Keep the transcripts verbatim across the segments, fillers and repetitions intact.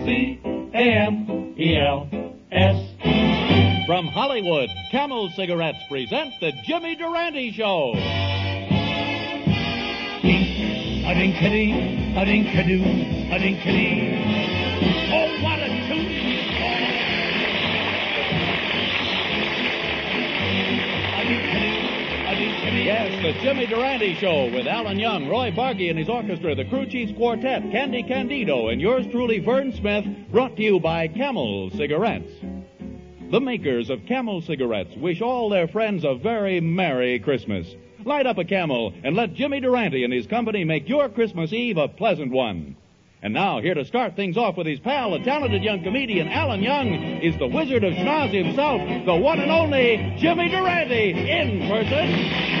C A M E L S. From Hollywood, Camel Cigarettes present the Jimmy Durante Show. A-dink-a-dink, a-dink-a-doo, a-dink-a-dee. Oh, what a tune! Yes, the Jimmy Durante Show with Alan Young, Roy Bargy and his orchestra, the Crew Chiefs Quartet, Candy Candido, and yours truly, Vern Smith, brought to you by Camel Cigarettes. The makers of Camel Cigarettes wish all their friends a very Merry Christmas. Light up a Camel and let Jimmy Durante and his company make your Christmas Eve a pleasant one. And now, here to start things off with his pal, the talented young comedian Alan Young, is the Wizard of Schnoz himself, the one and only Jimmy Durante, in person.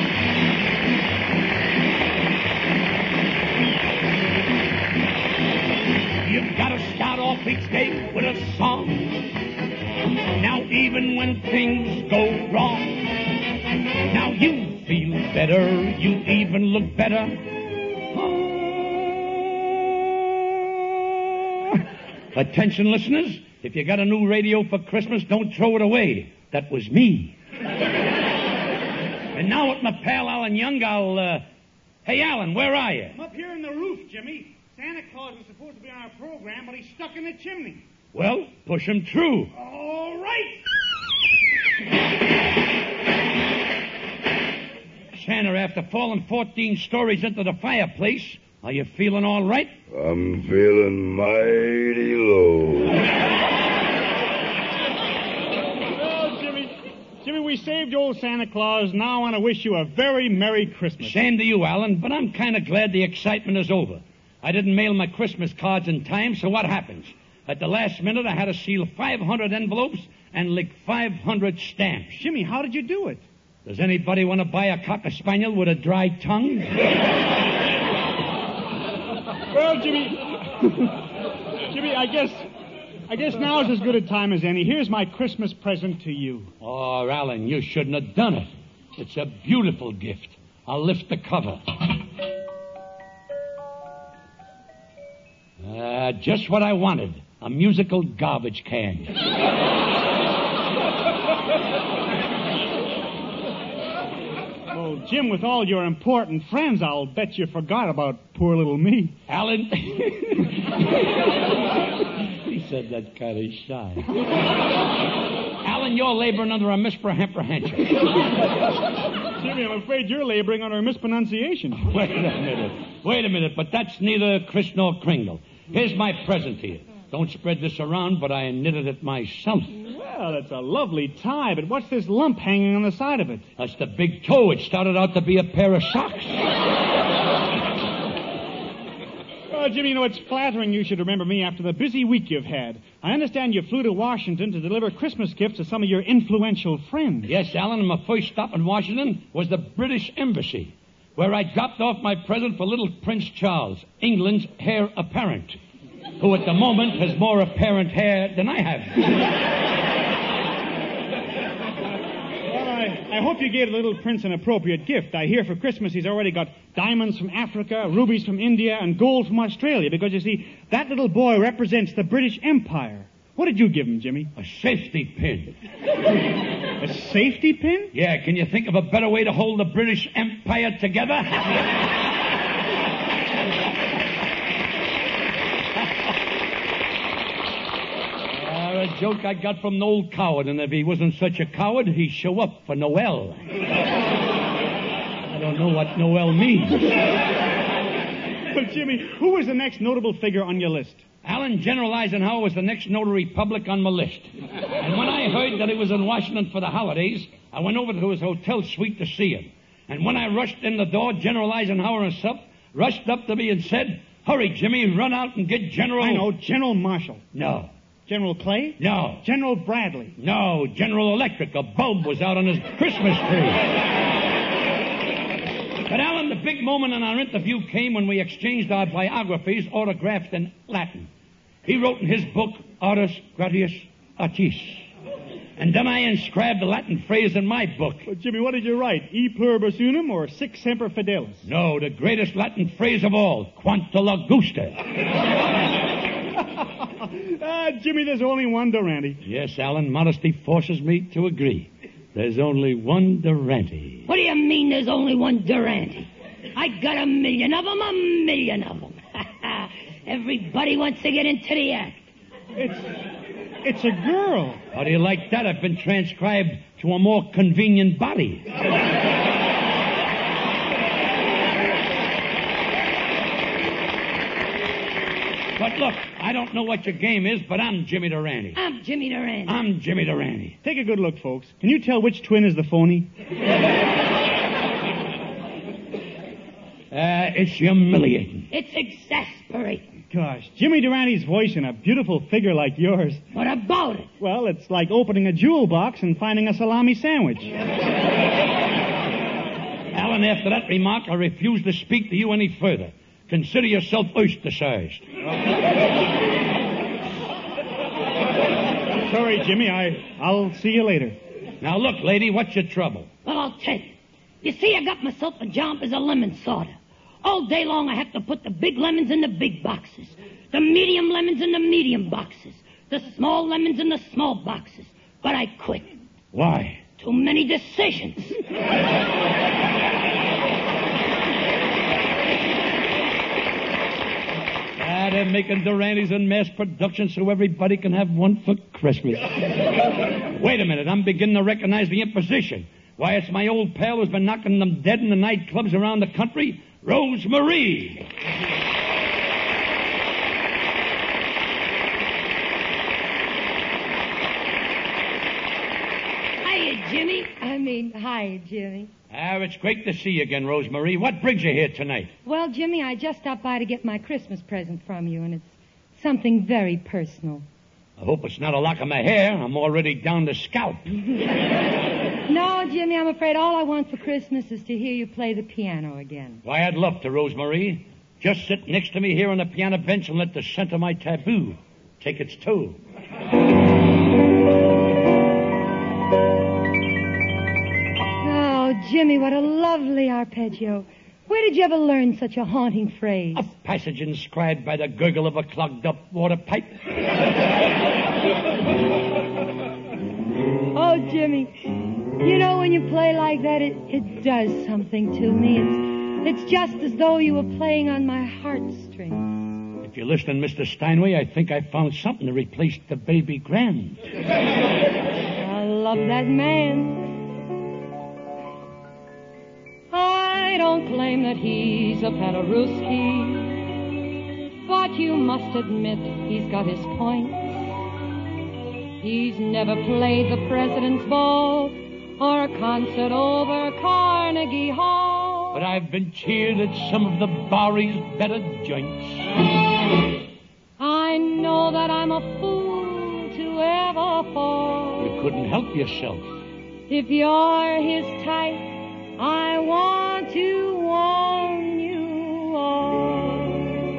You've got to start off each day with a song. Now even when things go wrong, now you feel better, you even look better. Ah. Attention listeners, if you got a new radio for Christmas, don't throw it away. That was me. And now with my pal Alan Young, I'll, uh... Hey, Alan, where are you? I'm up here in the roof, Jimmy. Santa Claus was supposed to be on our program, but he's stuck in the chimney. Well, push him through. All right. Santa, after falling fourteen stories into the fireplace, are you feeling all right? I'm feeling mighty low. Well, Jimmy, Jimmy, we saved old Santa Claus. Now I want to wish you a very Merry Christmas. Same to you, Alan, but I'm kind of glad the excitement is over. I didn't mail my Christmas cards in time, so what happens? At the last minute, I had to seal five hundred envelopes and lick five hundred stamps. Jimmy, how did you do it? Does anybody want to buy a cocker spaniel with a dry tongue? Well, Jimmy, Jimmy, I guess, I guess now's as good a time as any. Here's my Christmas present to you. Oh, Alan, you shouldn't have done it. It's a beautiful gift. I'll lift the cover. Uh, just what I wanted. A musical garbage can. Oh, Jim, with all your important friends, I'll bet you forgot about poor little me. Alan... He said that kind of shy. Alan, you're laboring under a misapprehension. Jimmy, I'm afraid you're laboring under a mispronunciation. Wait a minute. Wait a minute, but that's neither Chris nor Kringle. Here's my present to you. Don't spread this around, but I knitted it myself. Well, that's a lovely tie, but what's this lump hanging on the side of it? That's the big toe. It started out to be a pair of socks. Oh, Jimmy, you know, it's flattering you should remember me after the busy week you've had. I understand you flew to Washington to deliver Christmas gifts to some of your influential friends. Yes, Alan, and my first stop in Washington was the British Embassy, where I dropped off my present for little Prince Charles, England's heir apparent, who at the moment has more apparent hair than I have. Well, I, I hope you gave the little prince an appropriate gift. I hear for Christmas he's already got diamonds from Africa, rubies from India, and gold from Australia, because, you see, that little boy represents the British Empire. What did you give him, Jimmy? A safety pin. A safety pin? Yeah, can you think of a better way to hold the British Empire together? uh, a joke I got from an old coward, and if he wasn't such a coward, he'd show up for Noel. I don't know what Noel means. Well, Jimmy, who was the next notable figure on your list? Alan, General Eisenhower was the next notary public on my list. And when I heard that he was in Washington for the holidays, I went over to his hotel suite to see him. And when I rushed in the door, General Eisenhower himself rushed up to me and said, "Hurry, Jimmy, run out and get General..." I know, General Marshall. No. General Clay? No. General Bradley? No, General Electric. A bulb was out on his Christmas tree. But, Alan, the big moment in our interview came when we exchanged our biographies autographed in Latin. He wrote in his book, Artus Gratius Artis. And then I inscribed the Latin phrase in my book. Well, Jimmy, what did you write? E pluribus unum or Sic semper fidelis? No, the greatest Latin phrase of all, Quanta Lagusta. Ah, Jimmy, there's only one Durante. Yes, Alan, modesty forces me to agree. There's only one Durante. What do you mean there's only one Durante? I got a million of them, a million of them. Everybody wants to get into the act. It's, it's a girl. How do you like that? I've been transcribed to a more convenient body. But look, I don't know what your game is, but I'm Jimmy Durante. I'm Jimmy Durante. I'm Jimmy Durante. Take a good look, folks. Can you tell which twin is the phony? Uh, it's humiliating. It's exasperating. Gosh, Jimmy Durante's voice and a beautiful figure like yours. What about it? Well, it's like opening a jewel box and finding a salami sandwich. Alan, after that remark, I refuse to speak to you any further. Consider yourself ostracized. Sorry, Jimmy. I, I'll see you later. Now, look, lady, what's your trouble? Well, I'll tell you. You see, I got myself a job as a lemon sorter. All day long, I have to put the big lemons in the big boxes, the medium lemons in the medium boxes, the small lemons in the small boxes. But I quit. Why? Too many decisions. Ah, they're making Durantes in mass production so everybody can have one for Christmas. Wait a minute, I'm beginning to recognize the imposition. Why, it's my old pal who's been knocking them dead in the nightclubs around the country, Rose Marie. Hiya, Jimmy. I mean, hi, Jimmy. Ah, it's great to see you again, Rose Marie. What brings you here tonight? Well, Jimmy, I just stopped by to get my Christmas present from you, and it's something very personal. I hope it's not a lock of my hair. I'm already down to scalp. No, Jimmy, I'm afraid all I want for Christmas is to hear you play the piano again. Why, I'd love to, Rose Marie. Just sit next to me here on the piano bench and let the scent of my taboo take its toll. Oh, Jimmy, what a lovely arpeggio. Where did you ever learn such a haunting phrase? A passage inscribed by the gurgle of a clogged-up water pipe. Oh, Jimmy, you know, when you play like that, it, it does something to me. It's, it's just as though you were playing on my heartstrings. If you're listening, Mister Steinway, I think I found something to replace the baby grand. I love that man. I don't claim that he's a Paderewski, but you must admit he's got his points. He's never played the President's Ball or a concert over Carnegie Hall. But I've been cheered at some of the Bowery's better joints. I know that I'm a fool to ever fall. You couldn't help yourself. If you're his type, I want to warn you all.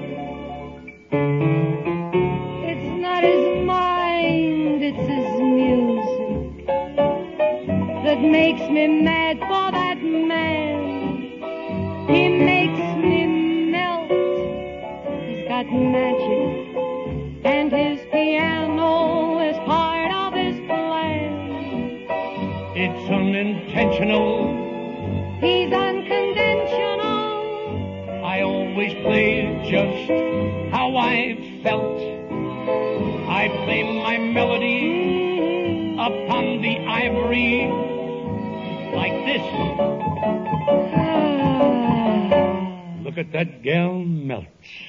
It's not his mind, it's his music that makes me mad for that man. He makes me melt. He's got magic, and his piano is part of his plan. It's unintentional. He's unconventional. I always played just how I felt. I play my melody upon the ivory like this. Look at that gal melts.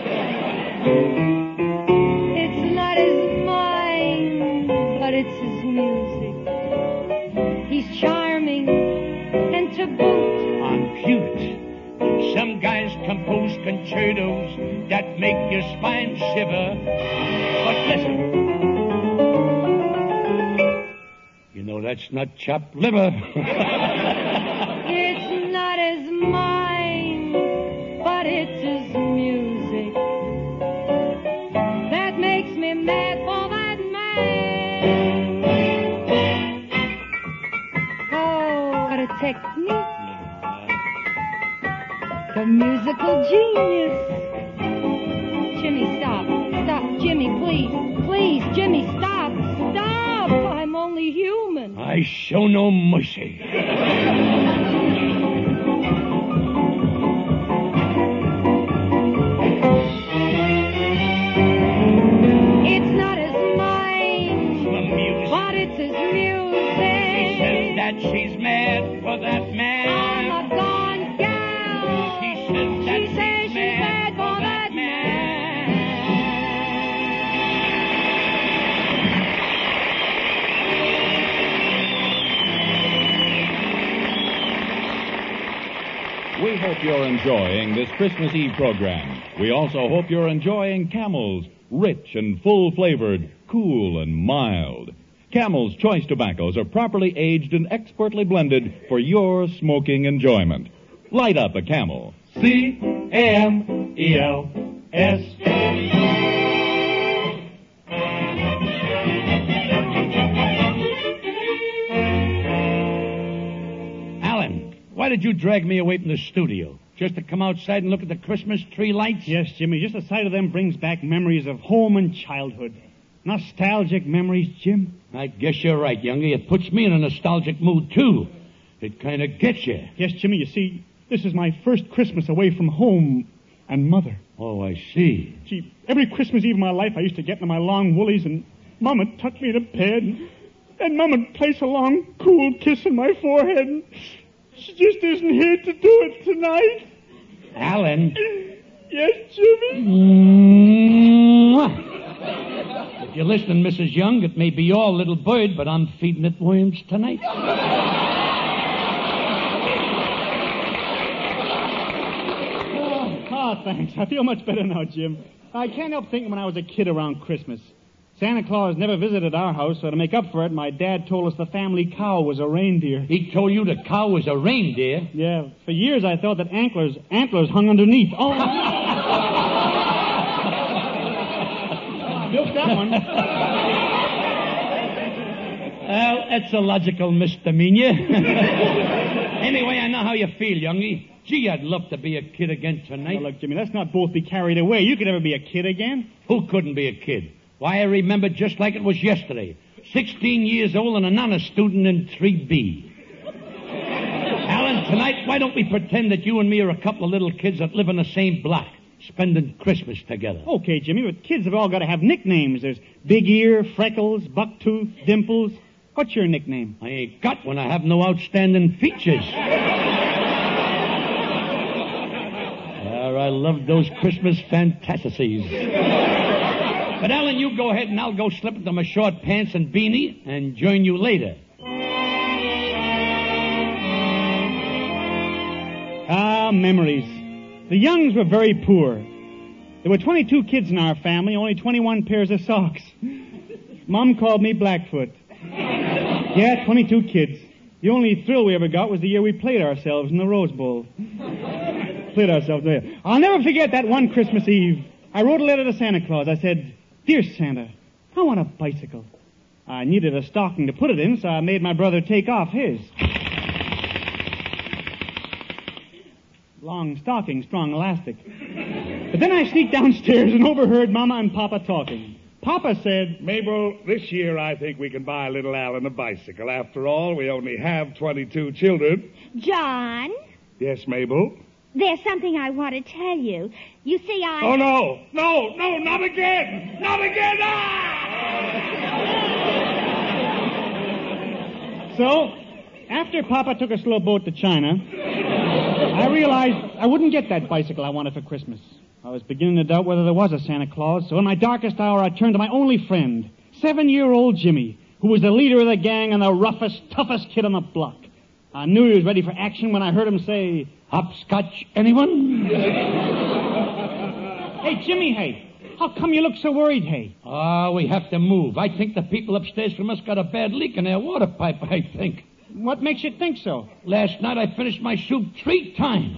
It's not his mind, but it's his music. He's charming and to boot. I'm cute. Some guys compose concertos that make your spine shiver. But listen. You know that's not chopped liver. It's not his mind, but it's his music that makes me mad for that man. Oh, what a technique. The musical genius. Jimmy, stop. Stop. Jimmy, please. hardly human. I show no mercy. It's not his mind, The music. but it's his music. She says that she's mad for that man. I'm a gone gal. She says that She she's says she's mad mad for for that that man. We hope you're enjoying this Christmas Eve program. We also hope you're enjoying Camel's rich and full-flavored, cool and mild. Camel's choice tobaccos are properly aged and expertly blended for your smoking enjoyment. Light up a Camel. C A M E L S. Alan, why did you drag me away from the studio? Just to come outside and look at the Christmas tree lights? Yes, Jimmy, just the sight of them brings back memories of home and childhood. Nostalgic memories, Jim. I guess you're right, youngie. It puts me in a nostalgic mood, too. It kind of gets you. Yes, Jimmy, you see, this is my first Christmas away from home and mother. Oh, I see. Gee, every Christmas Eve of my life, I used to get into my long woolies and Mom would tuck me in bed, and then Mom would place a long, cool kiss on my forehead, and she just isn't here to do it tonight. Alan. Yes, Jimmy? Mwah. If you're listening, Missus Young, it may be your little bird, but I'm feeding it worms tonight. Oh, oh, thanks. I feel much better now, Jim. I can't help thinking when I was a kid around Christmas. Santa Claus never visited our house, so to make up for it, my dad told us the family cow was a reindeer. He told you the cow was a reindeer? Yeah, for years I thought that antlers antlers hung underneath. Oh, milk that one. Well, that's a logical misdemeanor. Anyway, I know how you feel, youngie. Gee, I'd love to be a kid again tonight. Now, look, Jimmy, let's not both be carried away. You could never be a kid again. Who couldn't be a kid? Why, I remember just like it was yesterday. Sixteen years old and an honor student in three B. Alan, tonight, why don't we pretend that you and me are a couple of little kids that live in the same block, spending Christmas together? Okay, Jimmy, but kids have all got to have nicknames. There's Big Ear, Freckles, Bucktooth, Dimples. What's your nickname? I ain't got one. I have no outstanding features. Ah, I love those Christmas fantasies. But, Alan, you go ahead and I'll go slip into my short pants and beanie and join you later. Ah, memories. The Youngs were very poor. There were twenty-two kids in our family, only twenty-one pairs of socks. Mom called me Blackfoot. Yeah, twenty-two kids. The only thrill we ever got was the year we played ourselves in the Rose Bowl. Played ourselves there. I'll never forget that one Christmas Eve. I wrote a letter to Santa Claus. I said, "Dear Santa, I want a bicycle." I needed a stocking to put it in, so I made my brother take off his. Long stocking, strong elastic. But then I sneaked downstairs and overheard Mama and Papa talking. Papa said, Mabel, this year I think we can buy little Alan a bicycle. After all, we only have twenty-two children. John, Yes, Mabel? there's something I want to tell you. You see, I... Oh, no. No, no, not again. Not again. Ah! So, after Papa took us to a boat to China, I realized I wouldn't get that bicycle I wanted for Christmas. I was beginning to doubt whether there was a Santa Claus, so in my darkest hour I turned to my only friend, seven-year-old Jimmy, who was the leader of the gang and the roughest, toughest kid on the block. I knew he was ready for action when I heard him say, Hopscotch, anyone? "Hey, Jimmy, hey, how come you look so worried, hey?" Ah, we have to move. I think the people upstairs from us got a bad leak in their water pipe, I think. What makes you think so? Last night I finished my soup three times.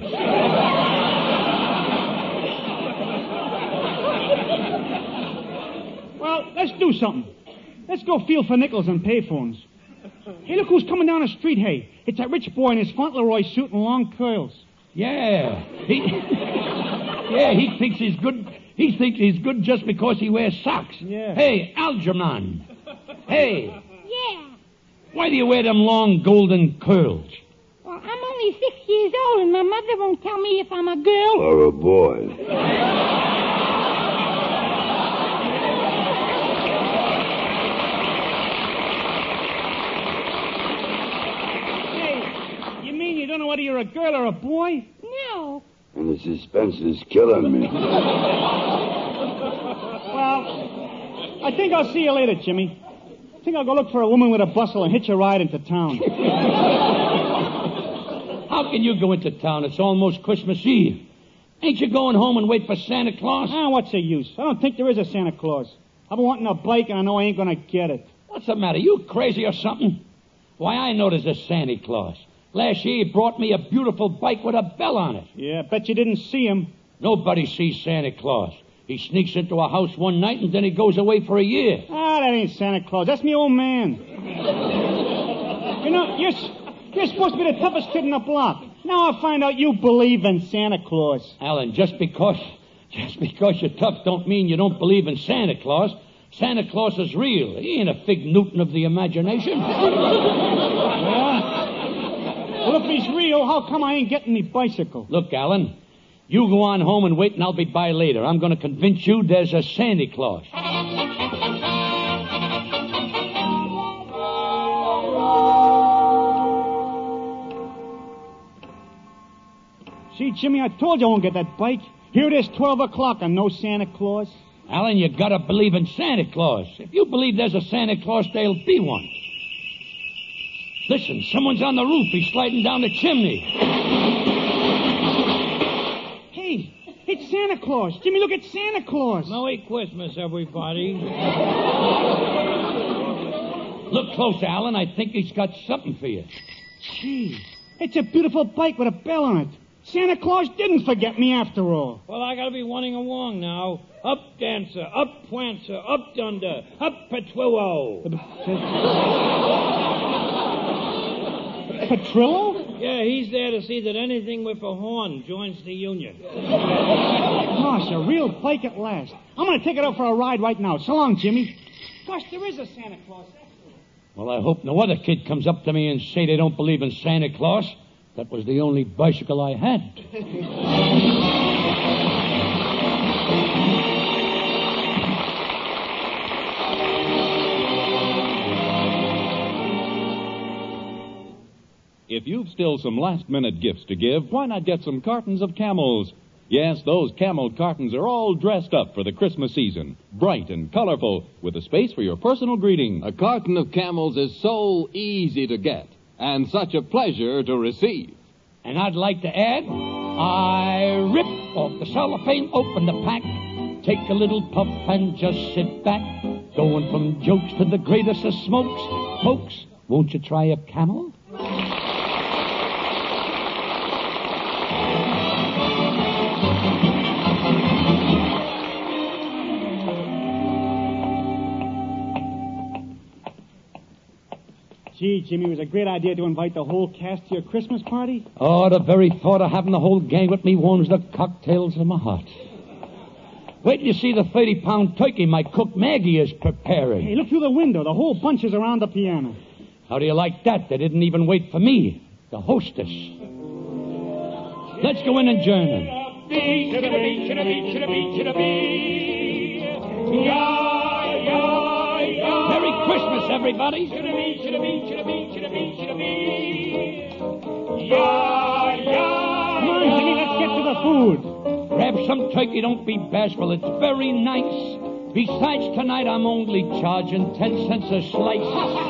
Well, let's do something. Let's go feel for nickels and payphones. Hey, look who's coming down the street, hey. It's that rich boy in his Fauntleroy suit and long curls. Yeah. He, yeah, he thinks he's good. He thinks he's good just because he wears socks. Yeah. Hey, Algernon. Hey. Yeah. Why do you wear them long golden curls? Well, I'm only six years old, and my mother won't tell me if I'm a girl. Or a boy. Hey, you mean you don't know whether you're a girl or a boy? No. And the suspense is killing me. Well, I think I'll see you later, Jimmy. I think I'll go look for a woman with a bustle and hitch a ride into town. How can you go into town? It's almost Christmas Eve. Ain't you going home and wait for Santa Claus? Ah, what's the use? I don't think there is a Santa Claus. I've been wanting a bike, and I know I ain't going to get it. What's the matter? You crazy or something? Why, I know there's a Santa Claus. Last year he brought me a beautiful bike with a bell on it. Yeah, bet you didn't see him. Nobody sees Santa Claus. He sneaks into a house one night and then he goes away for a year. Ah, that ain't Santa Claus. That's me old man. You know, you're, you're supposed to be the toughest kid in the block. Now I find out you believe in Santa Claus. Alan, just because, just because you're tough don't mean you don't believe in Santa Claus. Santa Claus is real. He ain't a fig Newton of the imagination. Yeah? Well, if he's real, how come I ain't getting me bicycle? Look, Alan, you go on home and wait, and I'll be by later. I'm going to convince you there's a Santa Claus. See, Jimmy, I told you I won't get that bike. Here it is, twelve o'clock, and no Santa Claus. Alan, you got to believe in Santa Claus. If you believe there's a Santa Claus, there'll be one. Listen, someone's on the roof. He's sliding down the chimney. Hey, it's Santa Claus. Jimmy, look, it's Santa Claus. Merry Christmas, everybody. Look close, Alan. I think he's got something for you. Gee, it's a beautiful bike with a bell on it. Santa Claus didn't forget me after all. Well, I gotta be running along now. Up Dancer, up Prancer, up Dunder, up Petrillo. Petrillo? Yeah, he's there to see that anything with a horn joins the union. Gosh, a real bike at last. I'm going to take it out for a ride right now. So long, Jimmy. Gosh, there is a Santa Claus. Well, I hope no other kid comes up to me and say they don't believe in Santa Claus. That was the only bicycle I had. If you've still some last-minute gifts to give, why not get some cartons of Camels? Yes, those Camel cartons are all dressed up for the Christmas season. Bright and colorful, with a space for your personal greeting. A carton of Camels is so easy to get, and such a pleasure to receive. And I'd like to add, I rip off the cellophane, open the pack, take a little puff and just sit back. Going from jokes to the greatest of smokes. Folks, won't you try a Camel? Gee, Jimmy, it was a great idea to invite the whole cast to your Christmas party. Oh, the very thought of having the whole gang with me warms the cocktails in my heart. Wait till you see the thirty-pound turkey my cook Maggie is preparing. Hey, look through the window. The whole bunch is around the piano. How do you like that? They didn't even wait for me, the hostess. Let's go in and join them. Merry Christmas, everybody. Come on, Jimmy, let's get to the food. Grab some turkey, don't be bashful. It's very nice. Besides, tonight I'm only charging ten cents a slice.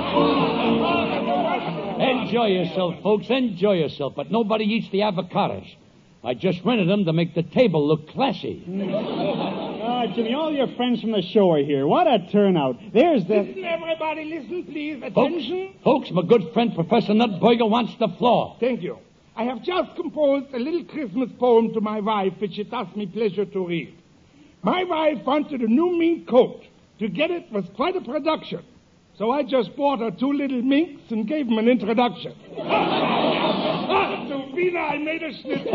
Enjoy yourself, folks. Enjoy yourself. But nobody eats the avocados. I just rented them to make the table look classy. Ah, Jimmy, all your friends from the show are here. What a turnout. There's the... Listen, everybody, listen, please. Folks, Attention. folks, my good friend Professor Nutburger wants the floor. Thank you. I have just composed a little Christmas poem to my wife, which it does me pleasure to read. My wife wanted a new mink coat. To get it was quite a production. So I just bought her two little minks and gave them an introduction. Ah, to Vina, I made a snip.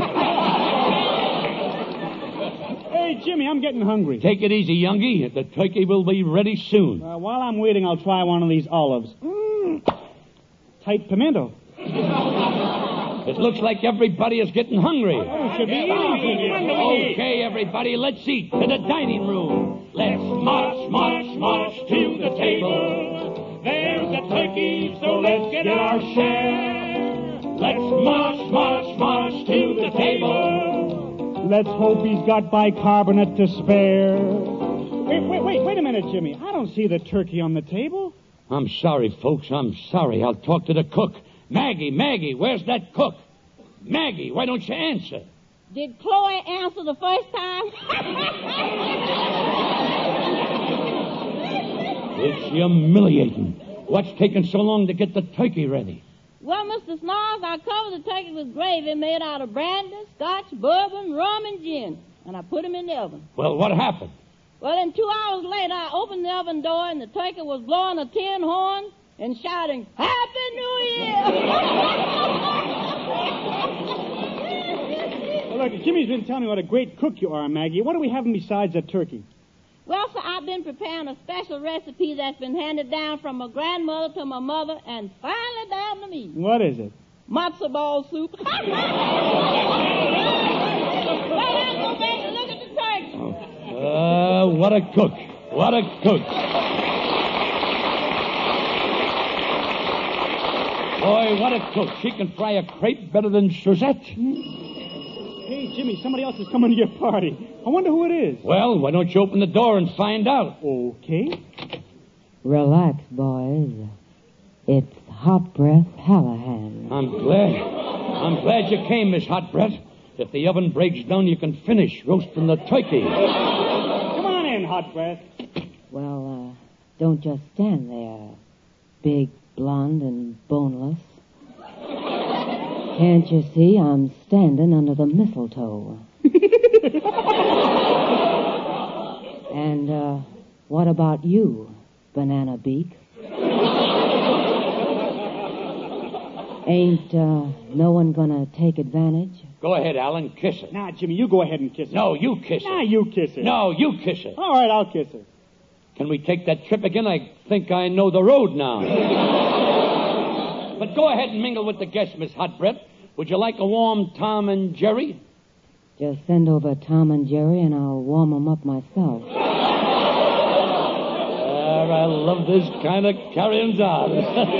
Hey, Jimmy, I'm getting hungry. Take it easy, youngie. The turkey will be ready soon. Uh, while I'm waiting, I'll try one of these olives. Mm. tight pimento. It looks like everybody is getting hungry. Oh, should be eating. Okay, everybody, let's eat. To the dining room. Let's march, march, march to the table. There's a turkey, so let's get our share. Let's march, march, march to the table. Let's hope he's got bicarbonate to spare. Wait, wait, wait, wait a minute, Jimmy. I don't see the turkey on the table. I'm sorry, folks. I'm sorry. I'll talk to the cook. Maggie, Maggie, where's that cook? Maggie, why don't you answer? Did Chloe answer the first time? It's humiliating. What's taking so long to get the turkey ready? Well, Mister Snarls, I covered the turkey with gravy made out of brandy, scotch, bourbon, rum, and gin. And I put them in the oven. Well, what happened? Well, then two hours later, I opened the oven door, and the turkey was blowing a tin horn and shouting, Happy New Year! Well, look, Jimmy's been telling me what a great cook you are, Maggie. What are we having besides that turkey? Well, sir, I've been preparing a special recipe that's been handed down from my grandmother to my mother and finally down to me. What is it? Matzo ball soup. Well, let's go back and look at the turkey. Uh, what a cook. What a cook. Boy, what a cook. She can fry a crepe better than Suzette. Hey, Jimmy, somebody else is coming to your party. I wonder who it is. Well, why don't you open the door and find out? Okay. Relax, boys. It's Hot Breath Hallahan. I'm glad. I'm glad you came, Miss Hot Breath. If the oven breaks down, you can finish roasting the turkey. Come on in, Hot Breath. Well, uh, don't just stand there, big, blonde, and boneless. Can't you see I'm standing under the mistletoe? And, uh, what about you, Banana Beak? Ain't, uh, no one gonna take advantage? Go ahead, Alan, kiss her. Nah, Jimmy, you go ahead and kiss her. No, you kiss her. Nah, you kiss her. No, you kiss her. All right, I'll kiss her. Can we take that trip again? I think I know the road now. But go ahead and mingle with the guests, Miss Hot Breath. Would you like a warm Tom and Jerry? Just send over Tom and Jerry and I'll warm them up myself. There, I love this kind of carrying on.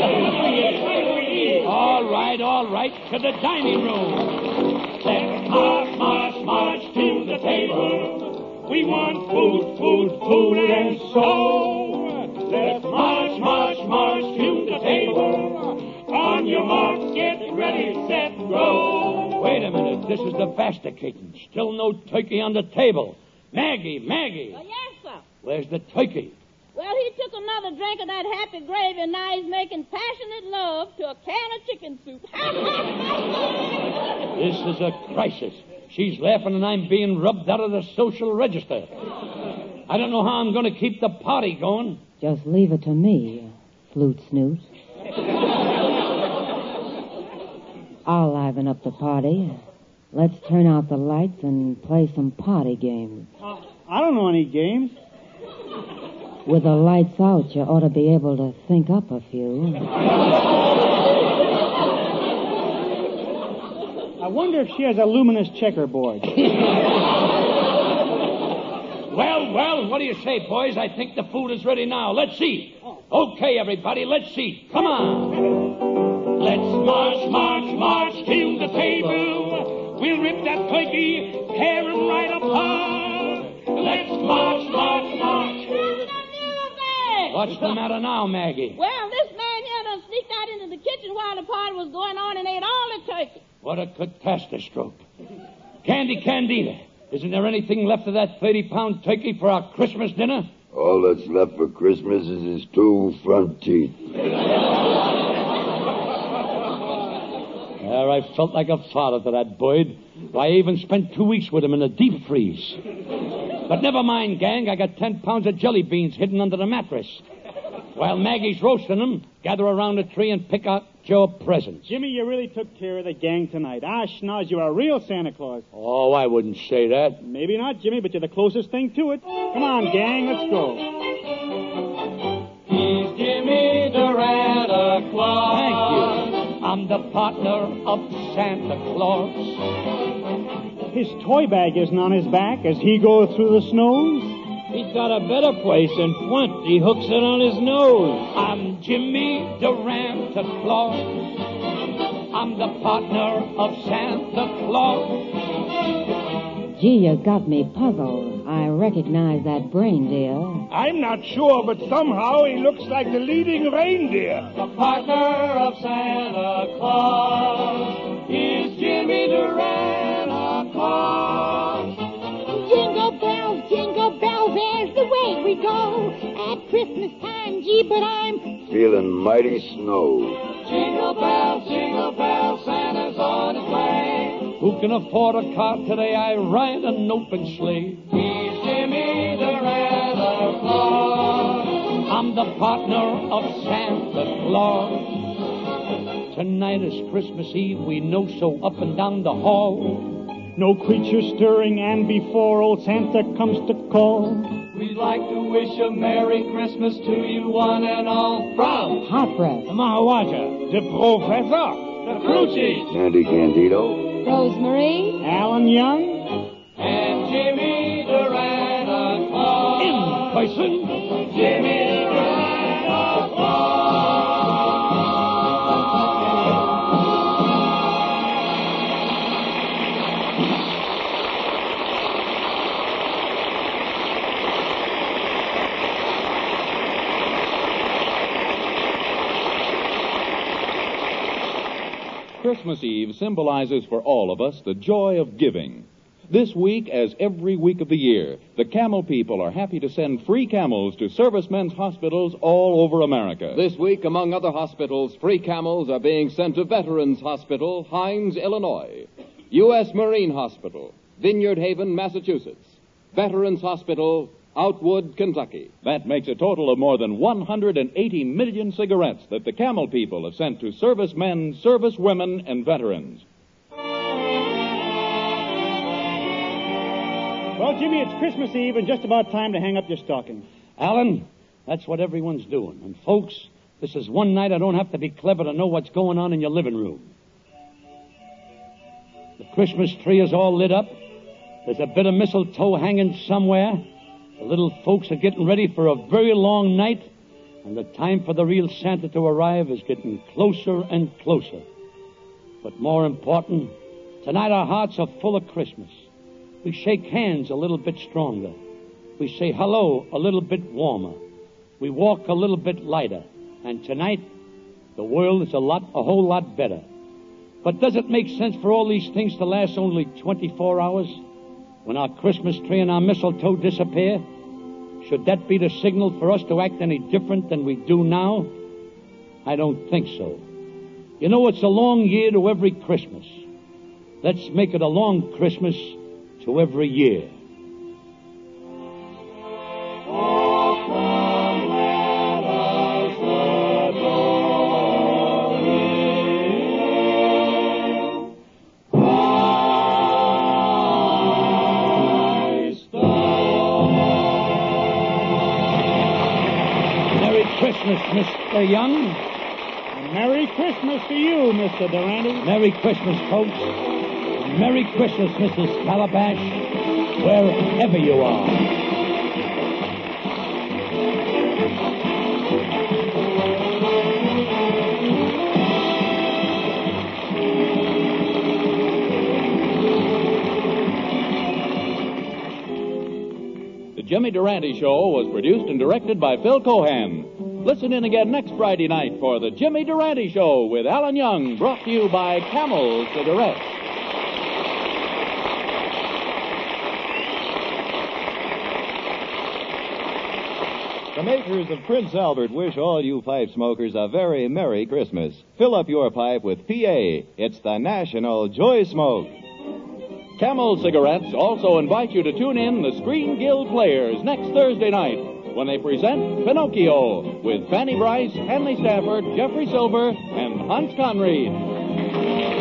All right, all right, to the dining room. Let's march, march, march to the table. We want food, food, food, and so. Let's march, march, march to the table. On your mark, get ready, set, go. Wait a minute, this is the masticating. Still no turkey on the table. Maggie, Maggie. Oh, yes, sir. Where's the turkey? Well, he took another drink of that happy gravy, and now he's making passionate love to a can of chicken soup. This is a crisis. She's laughing and I'm being rubbed out of the social register. I don't know how I'm going to keep the party going. Just leave it to me, flute snoot. I'll liven up the party. Let's turn out the lights and play some party games. Uh, I don't know any games. With the lights out, you ought to be able to think up a few. I wonder if she has a luminous checkerboard. Well, well, what do you say, boys? I think the food is ready now. Let's eat. Okay, everybody, let's eat. Come on. Let's march, march, march to the table. We'll rip that turkey, tear him right apart. Let's march, march, march. What's the matter now, Maggie? Well, this man here done sneaked out into the kitchen while the party was going on and ate all the turkey. What a catastrophe. Candy Candida, isn't there anything left of that thirty-pound turkey for our Christmas dinner? All that's left for Christmas is his two front teeth. There, I felt like a father to that Boyd. I even spent two weeks with him in a deep freeze. But never mind, gang. I got ten pounds of jelly beans hidden under the mattress. While Maggie's roasting them, gather around the tree and pick out your presents. Jimmy, you really took care of the gang tonight. Ah, schnoz, you're a real Santa Claus. Oh, I wouldn't say that. Maybe not, Jimmy, but you're the closest thing to it. Come on, gang, let's go. He's Jimmy the Santa Claus. Thank you. I'm the partner of Santa Claus. His toy bag isn't on his back as he goes through the snows. He's got a better place in front. He hooks it on his nose. I'm Jimmy Durant Claus. I'm the partner of Santa Claus. Gee, you got me puzzled. I recognize that brain, dear. I'm not sure, but somehow he looks like the leading reindeer. The partner of Santa Claus is Jimmy Durant Claus. Jingle bells, jingle bells, there's the way we go. At Christmas time, gee, but I'm feeling mighty snow. Jingle bells, jingle bells, Santa's on his way. Who can afford a car today? I ride an open sleigh. He's Jimmy Durant Claus. I'm the partner of Santa Claus. Tonight is Christmas Eve, we know, so up and down the hall. No creature stirring, and before old Santa comes to call, we'd like to wish a Merry Christmas to you one and all. From Hot Breath, the Mahawaja, the Professor, the Crucies, Candy Candido, Rosemary, Alan Young, and Jimmy Durant Claus. In person, Jimmy Durant Claus. Christmas Eve symbolizes for all of us the joy of giving. This week, as every week of the year, the Camel people are happy to send free camels to servicemen's hospitals all over America. This week, among other hospitals, free camels are being sent to Veterans Hospital, Hines, Illinois, U S Marine Hospital, Vineyard Haven, Massachusetts, Veterans Hospital, Outwood, Kentucky. That makes a total of more than one hundred eighty million cigarettes that the Camel people have sent to servicemen, servicewomen, and veterans. Well, Jimmy, it's Christmas Eve and just about time to hang up your stocking. Alan, that's what everyone's doing. And folks, this is one night I don't have to be clever to know what's going on in your living room. The Christmas tree is all lit up. There's a bit of mistletoe hanging somewhere. The little folks are getting ready for a very long night, and the time for the real Santa to arrive is getting closer and closer. But more important, tonight our hearts are full of Christmas. We shake hands a little bit stronger. We say hello a little bit warmer. We walk a little bit lighter. And tonight, the world is a lot, a whole lot better. But does it make sense for all these things to last only twenty-four hours? When our Christmas tree and our mistletoe disappear? Should that be the signal for us to act any different than we do now? I don't think so. You know, it's a long year to every Christmas. Let's make it a long Christmas to every year. Christmas, Mister Young. And Merry Christmas to you, Mister Durante. Merry Christmas, folks. And Merry Christmas, Missus Calabash, wherever you are. The Jimmy Durante Show was produced and directed by Phil Cohan. Listen in again next Friday night for the Jimmy Durante Show with Alan Young, brought to you by Camel Cigarettes. The makers of Prince Albert wish all you pipe smokers a very Merry Christmas. Fill up your pipe with P A. It's the National Joy Smoke. Camel Cigarettes also invite you to tune in the Screen Guild Players next Thursday night when they present Pinocchio with Fanny Bryce, Henley Stafford, Jeffrey Silver, and Hans Conried.